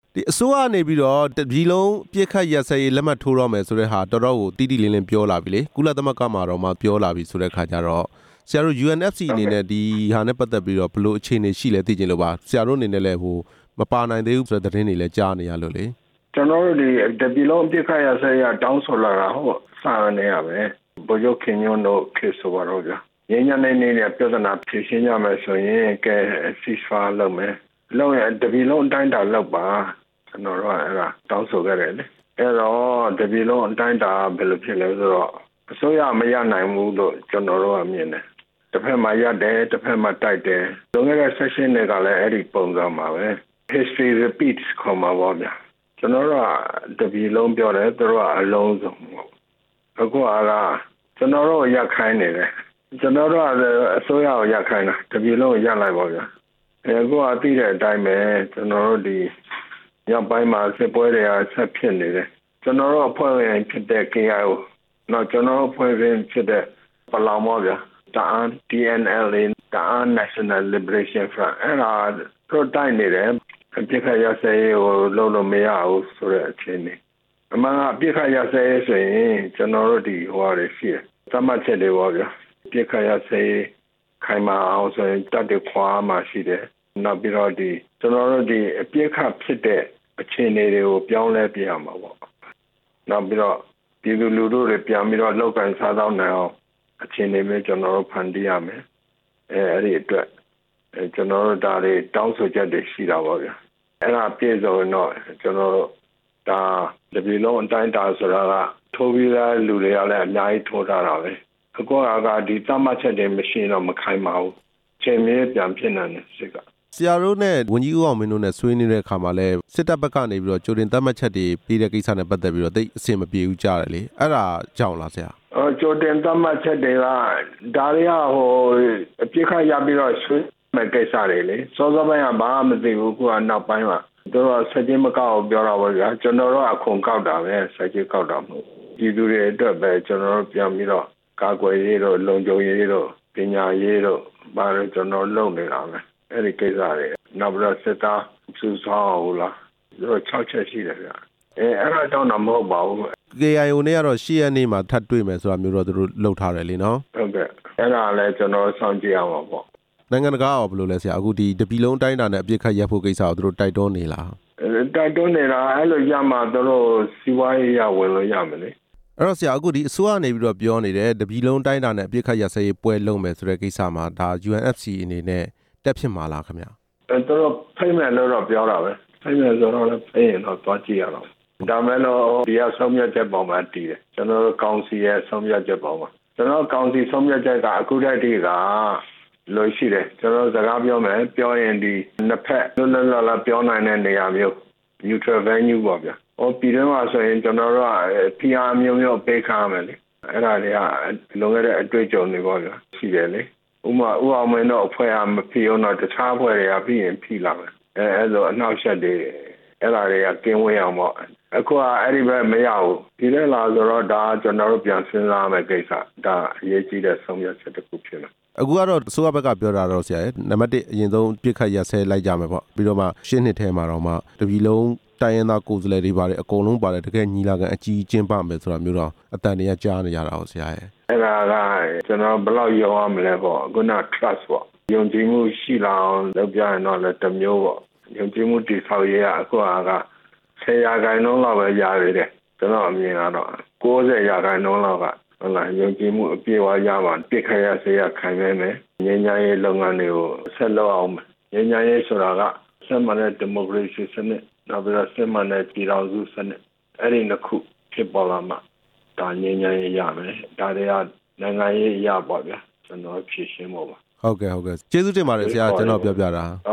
ဒီအစိုးရနေပြီးတော့ဒီလုံးပြစ်ခတ်ရက်စဲရေးလက်မှတ်ထိုးတော့မယ်ဆိုတဲ့ဟာတော်တော်ကိုတိတိလင်းလင်းပြောလာပြီလေကုလသမဂ္ဂမှာတော့မှပြောလာပြီဆိုတဲ့ခါကျတော့ဆရာတို့ UNFC အနေနဲ့ဒီဟာနဲ့ပတ်သက်ပြီးတော့ဘလို့အခြေအနေရှိလဲသိချင်လို့ပါဆရာတို့အနေနဲ့လည်းဟိုမပါနိုင်သေးဘူးဆိုတဲ့သတင်းတွေလည်းကြားနေရလို့လေကျွန်တော်တို့ဒီတပီလုံးပြစ်ခတ်ရက်စဲရတောင်းဆိုလာတာဟုတ်စာရနေရပဲဘိုလ်ချုပ်ခင်ညွန့်တို့ခေဆိုပါတော့ဗျာရင်းညနေနေတဲ့ပြဿနာဖြေရှင်းရမယ်ဆိုရင်ကဲ ceasefire လုပ်မယ်လုံးရတပီလုံးအတိုင်းတာလောက်ပါကျွန်တော်တို့အဲ့ဒါတောင်းဆိုခဲ့တယ်လေအဲ့တော့တပီလုံးအတိုင်းတာဘယ်လိုဖြစ်လဲဆိုတော့အစိုးရမရနိုင်ဘူးလို့ကျွန်တော်တို့ကမြင်တယ်တစ်ဖက်မှာရတယ်တစ်ဖက်မှာတိုက်တယ်လွန်ခဲ့တဲ့ session တွေကလည်းအဲ့ဒီပုံစံမှာပဲ history repeats ခေါ်မှာပါဗျာကျွန်တော်တို့ကတပီလုံးပြောတယ်သူတို့ကအလုံးစုံအခုကကျွန်တော်တို့ရက်ခိုင်းနေတယ်ကျွန်တော်တို့အစိုးရကိုရက်ခိုင်းတာတပီလုံးကိုရက်လိုက်ပါဗျာအခုကသိတဲ့အတိုင်းပဲကျွန်တော်တို့ဒီညပိုင်းမှာစစ်ပွဲတွေကဆက်ဖြစ်နေတယ်ကျွန်တော်တို့အဖွဲ့ဝင်ဖြစ်တဲ့ KIO နောက်ကျွန်တော်တို့အဖွဲ့ဝင်ဖြစ်တဲ့ပလောင်မောဗျာတအန်း TNLA တအန်း National Liberation Front အဲ့ဒါတို့တိုက်နေတယ်အပြစ်ခတ်ရစဲကိုလုံးလို့မရဘူးဆိုတဲ့အခြေအနေအမှန်ကအပြစ်ခတ်ရစဲဆိုရင်ကျွန်တော်တို့ဒီဟိုဟာတွေရှိတယ်သတ်မှတ်ချက်တွေပါဗျာအပြစ်ခတ်ရစဲခိုင်မာအောင်ဆိုရင်တပ်တွေခွာမှရှိတယ်နောက်ပြီးတော့ဒီကျွန်တော်တို့ဒီအပြစ်ခတ်ဖြစ်တဲ့အခြေအနေတွေကိုပြောင်းလဲပြရမှာပေါ့နောက်ပြီးတော့ပြည်သူလူထုတွေပြန်ပြီးတော့လောက်ကန်စားတော့နိုင်အောင်အခြေအနေမျိုးကျွန်တော်တို့ဖန်တီးရမယ်အဲ့ဒီအတွက်ကျွန်တော်တို့ဒါတွေတောင်းဆိုချက်တွေရှိတာပေါ့ဗျာအဲ့ဒါပြည့်စုံတော့ကျွန်တော်တို့ဒါတပီလုံးအတိုင်းတာဆိုတာကထိုးပြီးသားလူတွေကလည်းအများကြီးထိုးထားတာပဲအခုကဒီသတ်မှတ်ချက်တွေမရှိတော့မခိုင်ပါဘူးချိန်မြဲပြန်ဖြစ်နေတယ်စစ်ကဆရာတို့နဲ့ဝန်ကြီးဦးအောင်မင်းတို့နဲ့ဆွေးနွေးတဲ့အခါမှာလည်းစစ်တပ်ဘက်ကနေပြီးတော့ကြိုတင်သတ်မှတ်ချက်တွေပြီးတဲ့ကိစ္စနဲ့ပတ်သက်ပြီးတော့တိတ်အဆင်မပြေဘူးကြားတယ်လေအဲ့ဒါကြောင့်လားဆရာကြိုတင်သတ်မှတ်ချက်တွေကဒါတွေကဟိုအပြစ်ခတ်ရပြီးတော့ဆွေးမဲ့ကိစ္စတွေလေစောစောပိုင်းကဘာမှမသိဘူးခုကနောက်ပိုင်းမှာတို့ကစက်ကြီးမကောက်ပြောတာပါဗျာကျွန်တော်တို့အခုကောက်တာပဲစက်ကြီးကောက်တာမဟုတ်ပြည်သူတွေအတွက်ပဲကျွန်တော်တို့ပြန်ပြီးတော့ကာကွယ်ရေးတို့လုံခြုံရေးတို့ပညာရေးတို့ဘာလို့ကျွန်တော်လုပ်နေတာလဲအဲ့ဒီကိစ္စတွေနောက်ပြီးတော့စစ်သားစူးစောင်းဟုတ်လားတို့6ချက်ရှိတယ်ဗျာအဲ့ဒါတော့မဟုတ်ပါဘူး KIO နဲ့ကတော့10ရက်နေ့မှာထပ်တွေ့မယ်ဆိုတာမျိုးတော့သူတို့လုပ်ထားတယ်လीနော်ဟုတ်ကဲ့အဲ့ဒါလည်းကျွန်တော်စောင့်ကြည့်အောင်ပါပေါ့နိုင်ငံတကာကဘယ်လိုလဲဆရာအခုဒီတပီလုံးတိုင်းတာနဲ့အပြစ်ခတ်ရပ်ဖို့ကိစ္စကိုသူတို့တိုက်တွန်းနေလားတိုက်တွန်းနေတာအဲ့လိုရမှသူတို့စီးပွားရေးရဝင်လို့ရမယ်လေအဲ့တော့ဆရာအခုဒီအစိုးရနေပြီးတော့ပြောနေတယ်တပီလုံးတိုင်းတာနဲ့အပြစ်ခတ်ရပ်စဲရေးပွဲလုပ်မယ်ဆိုတဲ့ကိစ္စမှာဒါ UNFC အနေနဲ့တက်ဖြစ်မှာလားခင်ဗျသူတို့ဖိမယ်လို့တော့ပြောတာပဲဖိမယ်ဆိုတော့လည်းဖိရင်တော့သွားကြည့်ရအောင်ဒါမဲ့လို့ဒီကဆုံးဖြတ်ချက်ပေါ်မှာတည်တယ်ကျွန်တော်တို့ကောင်စီရဲ့ဆုံးဖြတ်ချက်ပေါ်မှာကျွန်တော်ကောင်စီဆုံးဖြတ်ချက်ကအခုတည်းကလို့ရှိတယ်ကျွန်တော်စကားပြောမယ်ပြောရင်ဒီနှစ်ဖက်လွတ်လပ်လပ်ပြောနိုင်တဲ့နေရာမျိုး neutral venue ပေါ့ဗျာပြည်တွင်းမှာဆိုရင်ကျွန်တော်တို့က PR မျိုးပေးခါမယ်လေအဲ့ဒါတွေကလွန်ခဲ့တဲ့အတွေ့အကြုံတွေပေါ့ဗျာရှိတယ်လေဥမာဥအောင်မင်းတို့အဖွဲ့အမဖြစ်အောင်တော့တခြားအဖွဲ့တွေကပြီးရင်ဖိလာမယ်အဲ့လိုအနောက်ရှက်တွေအဲ့ဒါတွေကကင်းဝေးအောင်ပေါ့အခုကအဲ့ဒီဘက်မရဘူးဒီလဲလာဆိုတော့ဒါကျွန်တော်တို့ပြန်စဉ်းစားမယ်ကိစ္စဒါအရေးကြီးတဲ့ဆုံးဖြတ်ချက်တစ်ခုဖြစ်လာအခုကတော့အစိုးရဘက်ကပြောတာတော့ဆရာရဲ့နံပါတ်1အရင်ဆုံးပြစ်ခတ်ရက်ဆဲလိုက်ကြမယ်ပေါ့ပြီးတော့မှရှင်းနှစ်ထဲမှာတော့မှတပြည်လုံးတိုင်းရင်းသားကိုယ်စားလှယ်တွေပါတယ်အကုန်လုံးပါတယ်တကယ်ညီလာခံအကြီးကျင်းပမယ်ဆိုတာမျိုးတော့အတန်တွေကကြားနေရတာဟုတ်ဆရာရဲ့အဲ့ဒါကကျွန်တော်ဘယ်လောက်ရောရမလဲပေါ့ခုန trust ပေါ့ယုံကြည်မှုရှိလာအောင်လုပ်ပြရင်တော့လည်းတစ်မျိုးပေါ့ယုံကြည်မှုတည်ဆောက်ရေးကအခုက10%လောက်ပဲရသေးတယ်ကျွန်တော်အမြင်ကတော့90%လောက်ကဟုတ်လားယုံကြည်မှုအပြည့်အဝရမှာပြစ်ခတ်ရစေရခံရမယ်ငြိမ်းချမ်းရေးလုပ်ငန်းတွေကိုဆက်လုပ်အောင်ငြိမ်းချမ်းရေးဆိုတာကဆက်မှန်တဲ့ဒီမိုကရေစီစနစ်နောက်ပြီးတော့ဆက်မှန်တဲ့ပြည်ထောင်စုစနစ်အဲ့ဒီနှစ်ခုဖြစ်ပေါ်လာမှဒါငြိမ်းချမ်းရေးရမယ်ဒါတွေကနိုင်ငံရေးရပါဗျာကျွန်တော်ဖြည့်ရှင်းဖို့ပါဟုတ်ကဲ့ကျေးဇူးတင်ပါတယ်ဆရာကျွန်တော်ပြောပြတာ